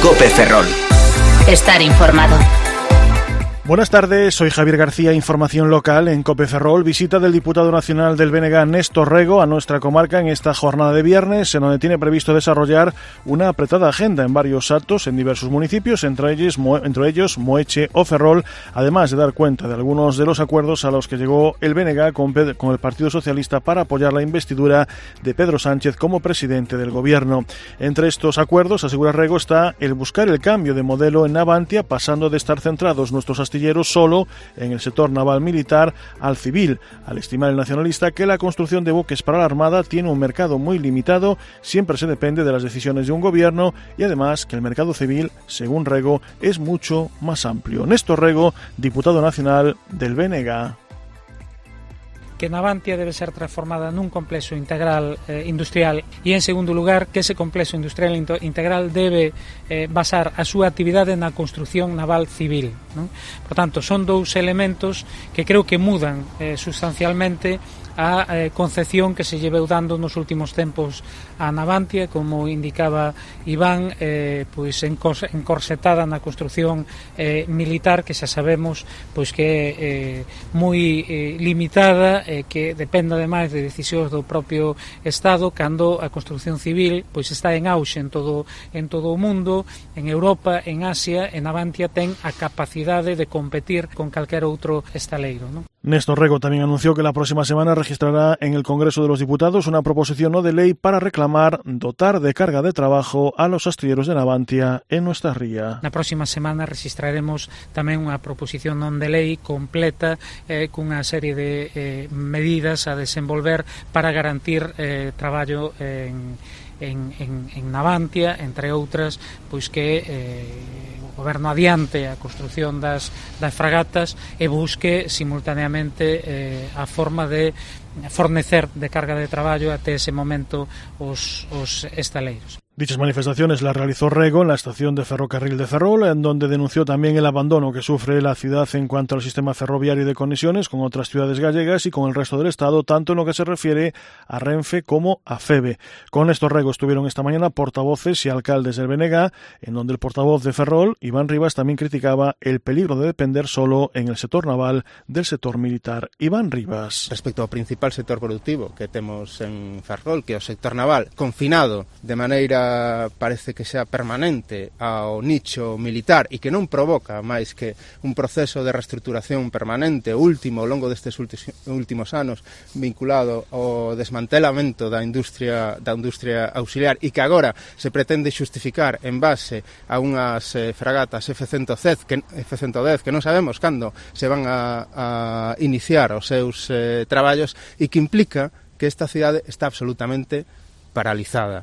Cope Ferrol. Estar informado. Buenas tardes, soy Javier García, información local en Cope Ferrol. Visita del diputado nacional del BNG, Néstor Rego, a nuestra comarca en esta jornada de viernes, en donde tiene previsto desarrollar una apretada agenda en varios actos en diversos municipios, entre ellos Moeche o Ferrol, además de dar cuenta de algunos de los acuerdos a los que llegó el BNG con el Partido Socialista para apoyar la investidura de Pedro Sánchez como presidente del gobierno. Entre estos acuerdos, asegura Rego, está el buscar el cambio de modelo en Navantia, pasando de estar centrados nuestros astilleros solo en el sector naval militar al civil, al estimar el nacionalista que la construcción de buques para la Armada tiene un mercado muy limitado, siempre se depende de las decisiones de un gobierno y además que el mercado civil, según Rego, es mucho más amplio. Néstor Rego, diputado nacional del BNG. Que Navantia debe ser transformada nun complexo integral industrial e, en segundo lugar, que ese complexo industrial integral debe basar a súa actividade na construción naval civil, non? Por tanto, son dous elementos que creo que mudan sustancialmente a concepción que se lleveu dando nos últimos tempos a Navantia, como indicaba Iván, pois encorsetada na construción militar, que xa sabemos pois que é moi limitada, que depende ademais de decisións do propio Estado, cando a construción civil pois está en auxe en todo o mundo, en Europa, en Asia, e Navantia ten a capacidade de competir con calquer outro estaleiro, non? Néstor Rego también anunció que la próxima semana registrará en el Congreso de los Diputados una proposición no de ley para reclamar dotar de carga de trabajo a los astilleros de Navantia en nuestra ría. Na próxima semana registraremos tamén unha proposición non de lei completa cunha serie de medidas a desenvolver para garantir traballo en Navantia, entre outras, pois que o Goberno adiante a construción das fragatas e busque simultaneamente a forma de fornecer de carga de traballo até ese momento os estaleiros. Dichas manifestaciones las realizó Rego en la estación de ferrocarril de Ferrol, en donde denunció también el abandono que sufre la ciudad en cuanto al sistema ferroviario de conexiones con otras ciudades gallegas y con el resto del Estado, tanto en lo que se refiere a Renfe como a FEVE. Con estos Rego estuvieron esta mañana portavoces y alcaldes del BNG, en donde el portavoz de Ferrol, Iván Rivas, también criticaba el peligro de depender solo en el sector naval del sector militar. Iván Rivas. Respecto ao principal sector productivo que temos en Ferrol, que é o sector naval, confinado de maneira parece que sea permanente ao nicho militar e que non provoca máis que un proceso de reestruturación permanente último ao longo destes últimos anos vinculado ao desmantelamento da industria auxiliar e que agora se pretende xustificar en base a unhas fragatas F-110 que non sabemos cando se van a iniciar os seus traballos e que implica que esta cidade está absolutamente paralizada.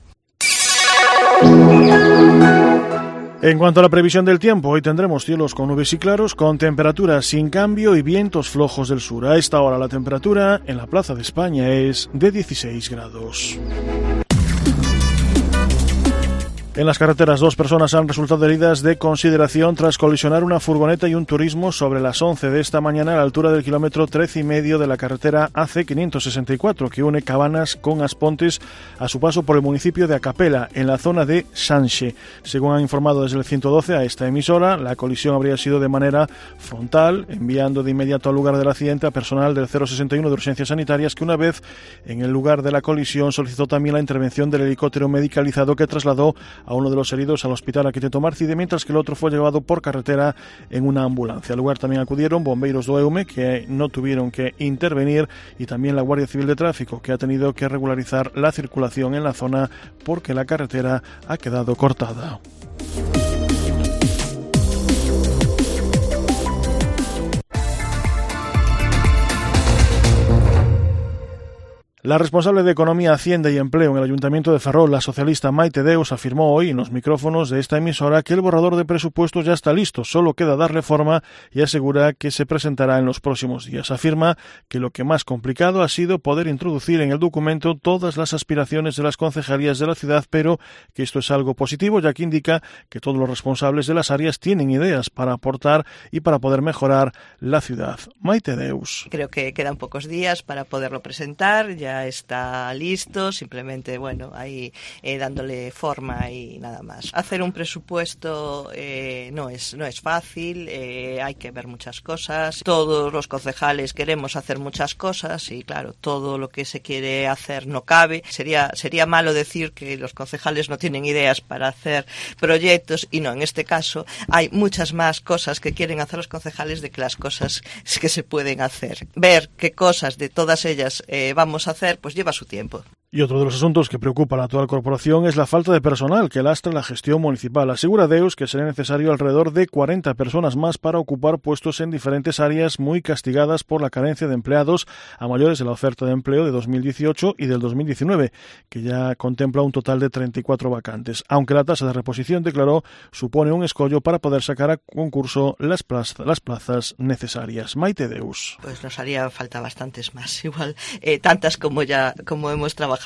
En cuanto a la previsión del tiempo, hoy tendremos cielos con nubes y claros, con temperaturas sin cambio y vientos flojos del sur. A esta hora la temperatura en la Plaza de España es de 16 grados. En las carreteras, 2 personas han resultado heridas de consideración tras colisionar una furgoneta y un turismo sobre las 11 de esta mañana a la altura del kilómetro 13,5 de la carretera AC564 que une Cabanas con Aspontes a su paso por el municipio de Acapela, en la zona de Sanxe. Según han informado desde el 112 a esta emisora, la colisión habría sido de manera frontal, enviando de inmediato al lugar del accidente a personal del 061 de urgencias sanitarias, que una vez en el lugar de la colisión solicitó también la intervención del helicóptero medicalizado que trasladó a uno de los heridos al hospital Arquitecto Márcide, mientras que el otro fue llevado por carretera en una ambulancia. Al lugar también acudieron bombeiros do EUME, que no tuvieron que intervenir, y también la Guardia Civil de Tráfico, que ha tenido que regularizar la circulación en la zona porque la carretera ha quedado cortada. La responsable de Economía, Hacienda y Empleo en el Ayuntamiento de Ferrol, la socialista Maite Deus, afirmó hoy en los micrófonos de esta emisora que el borrador de presupuestos ya está listo, solo queda darle forma, y asegura que se presentará en los próximos días. Afirma que lo que más complicado ha sido poder introducir en el documento todas las aspiraciones de las concejalías de la ciudad, pero que esto es algo positivo, ya que indica que todos los responsables de las áreas tienen ideas para aportar y para poder mejorar la ciudad. Maite Deus. Creo que quedan pocos días para poderlo presentar, ya ya está listo, simplemente, bueno, ahí dándole forma y nada más. Hacer un presupuesto no es fácil, hay que ver muchas cosas. Todos los concejales queremos hacer muchas cosas y, claro, todo lo que se quiere hacer no cabe. Sería malo decir que los concejales no tienen ideas para hacer proyectos y no, en este caso hay muchas más cosas que quieren hacer los concejales de que las cosas que se pueden hacer. Ver qué cosas de todas ellas vamos a hacer, pues lleva su tiempo. Y otro de los asuntos que preocupa a la actual corporación es la falta de personal que lastra la gestión municipal. Asegura Deus que será necesario alrededor de 40 personas más para ocupar puestos en diferentes áreas muy castigadas por la carencia de empleados a mayores de la oferta de empleo de 2018 y del 2019, que ya contempla un total de 34 vacantes. Aunque la tasa de reposición, declaró, supone un escollo para poder sacar a concurso las plazas necesarias. Maite Deus. Pues nos haría falta bastantes más, igual tantas como hemos trabajado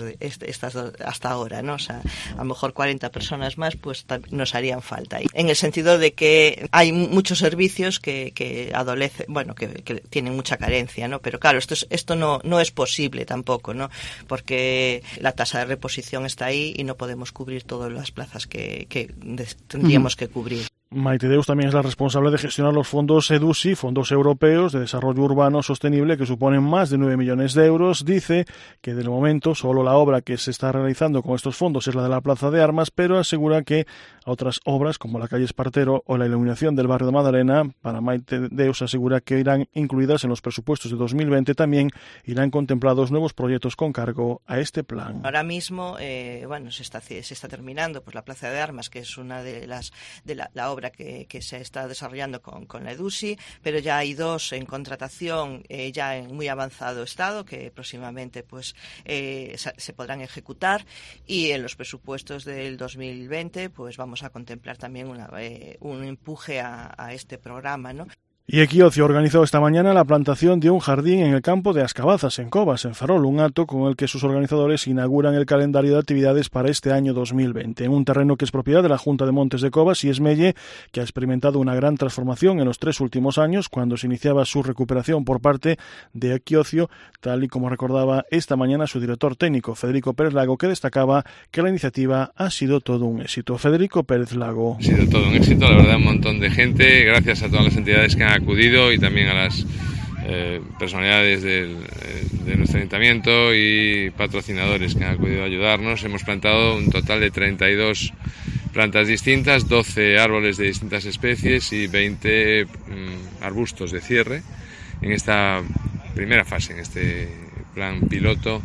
hasta ahora, ¿no? O sea, a lo mejor 40 personas más, pues nos harían falta. En el sentido de que hay muchos servicios que adolecen, bueno, que tienen mucha carencia, ¿no? Pero claro, esto no es posible tampoco, ¿no? Porque la tasa de reposición está ahí y no podemos cubrir todas las plazas que tendríamos que cubrir. Maite Deus también es la responsable de gestionar los fondos EDUSI, fondos europeos de desarrollo urbano sostenible, que suponen más de 9 millones de euros. Dice que de momento solo la obra que se está realizando con estos fondos es la de la Plaza de Armas, pero asegura que otras obras como la calle Espartero o la iluminación del barrio de Madalena, para Maite Deus asegura que irán incluidas en los presupuestos de 2020. También irán contemplados nuevos proyectos con cargo a este plan. Ahora mismo, se está terminando pues la Plaza de Armas, que es una de la obra que se está desarrollando con la EDUSI, pero ya hay dos en contratación ya en muy avanzado estado que próximamente pues se podrán ejecutar, y en los presupuestos del 2020 pues vamos a contemplar también un empuje a este programa, ¿no? Y Equiocio organizó esta mañana la plantación de un jardín en el campo de Ascabazas, en Cobas, en Ferrol, un acto con el que sus organizadores inauguran el calendario de actividades para este año 2020. En un terreno que es propiedad de la Junta de Montes de Cobas y Esmelle, que ha experimentado una gran transformación en los 3 últimos años, cuando se iniciaba su recuperación por parte de Equiocio, tal y como recordaba esta mañana su director técnico, Federico Pérez Lago, que destacaba que la iniciativa ha sido todo un éxito. Federico Pérez Lago. Ha sido todo un éxito, la verdad, un montón de gente, gracias a todas las entidades que han acudido y también a las personalidades de nuestro ayuntamiento y patrocinadores que han acudido a ayudarnos. Hemos plantado un total de 32 plantas distintas, 12 árboles de distintas especies y 20 arbustos de cierre en esta primera fase, en este plan piloto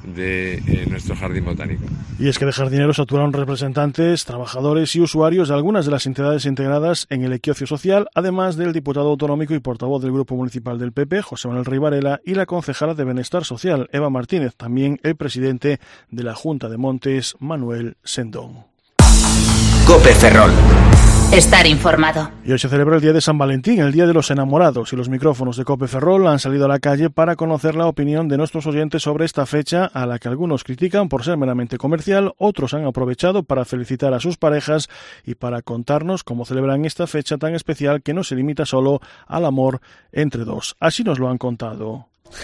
de nuestro jardín botánico. Y es que de jardineros actuaron representantes, trabajadores y usuarios de algunas de las entidades integradas en el Equiocio Social, además del diputado autonómico y portavoz del Grupo Municipal del PP, José Manuel Rey Varela, y la concejala de Bienestar Social, Eva Martínez, también el presidente de la Junta de Montes, Manuel Sendón. COPE Ferrol. Estar informado. Y hoy se celebra el Día de San Valentín, el Día de los Enamorados, y los micrófonos de COPE Ferrol han salido a la calle para conocer la opinión de nuestros oyentes sobre esta fecha, a la que algunos critican por ser meramente comercial, otros han aprovechado para felicitar a sus parejas y para contarnos cómo celebran esta fecha tan especial que no se limita solo al amor entre dos. Así nos lo han contado.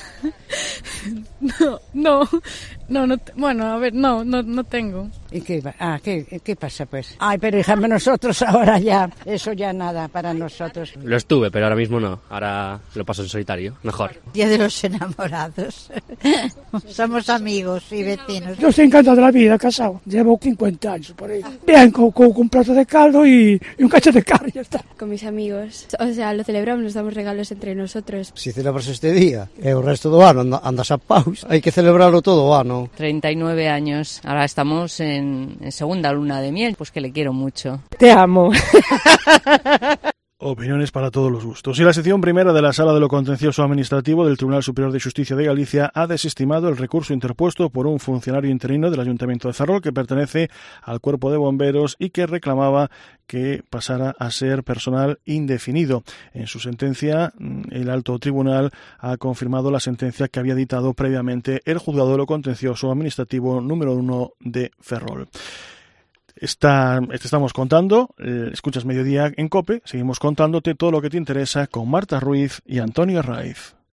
Bueno, a ver, no tengo. ¿Y qué pasa pues? Ay, pero déjame nosotros ahora ya, eso ya nada para nosotros. Lo estuve, pero ahora mismo no, ahora lo paso en solitario, mejor. Día de los enamorados. Somos amigos y vecinos. Yo estoy encantado de la vida, casado, llevo 50 años por ahí. Bien, con un plato de caldo y un cacho de carne, ya está. Con mis amigos, o sea, lo celebramos, nos damos regalos entre nosotros. Si celebras este día, el resto do ano andas a paus, hai que celebrarlo todo o ano. 39 años, ahora estamos en segunda luna de miel, pues que le quiero mucho. Te amo. Opiniones para todos los gustos. Y la sección primera de la Sala de lo Contencioso Administrativo del Tribunal Superior de Justicia de Galicia ha desestimado el recurso interpuesto por un funcionario interino del Ayuntamiento de Ferrol que pertenece al Cuerpo de Bomberos y que reclamaba que pasara a ser personal indefinido. En su sentencia, el alto tribunal ha confirmado la sentencia que había dictado previamente el Juzgado de lo Contencioso Administrativo número 1 de Ferrol. Estamos contando, escuchas Mediodía en COPE, seguimos contándote todo lo que te interesa con Marta Ruiz y Antonio Raiz.